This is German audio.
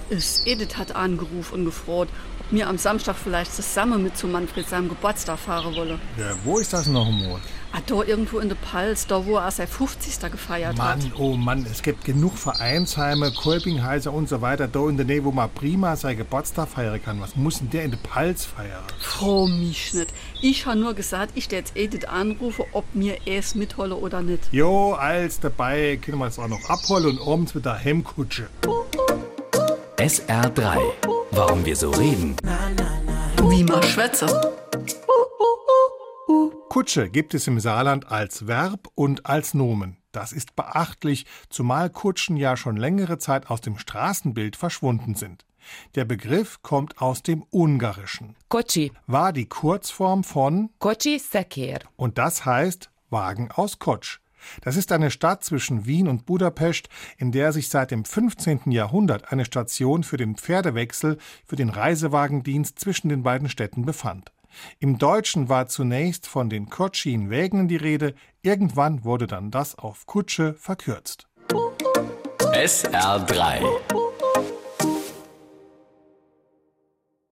Edith hat angerufen und gefragt, ob mir am Samstag vielleicht zusammen mit zu Manfred seinem Geburtstag fahren wolle. Ja, wo ist das noch mal? Da irgendwo in der Pals, da wo er sein 50. gefeiert hat. Mann, oh Mann, es gibt genug Vereinsheime, Kolpinghäuser und so weiter, da in der Nähe, wo man prima sein Geburtstag feiern kann. Was muss denn der in der Pals feiern? Frau mich nicht. Ich habe nur gesagt, ich jetzt Edith anrufe, ob mir es mitholle oder nicht. Jo, als dabei können wir es auch noch abholen und abends mit der Hemmkutsche. SR3. Warum wir so reden. Wie man schwätze. Kutsche gibt es im Saarland als Verb und als Nomen. Das ist beachtlich, zumal Kutschen ja schon längere Zeit aus dem Straßenbild verschwunden sind. Der Begriff kommt aus dem Ungarischen. Kocsi. War die Kurzform von Kocsi szekér. und das heißt Wagen aus Kotsch. Das ist eine Stadt zwischen Wien und Budapest, in der sich seit dem 15. Jahrhundert eine Station für den Pferdewechsel für den Reisewagendienst zwischen den beiden Städten befand. Im Deutschen war zunächst von den Kotschin-Wägen die Rede, irgendwann wurde dann das auf Kutsche verkürzt. SR3.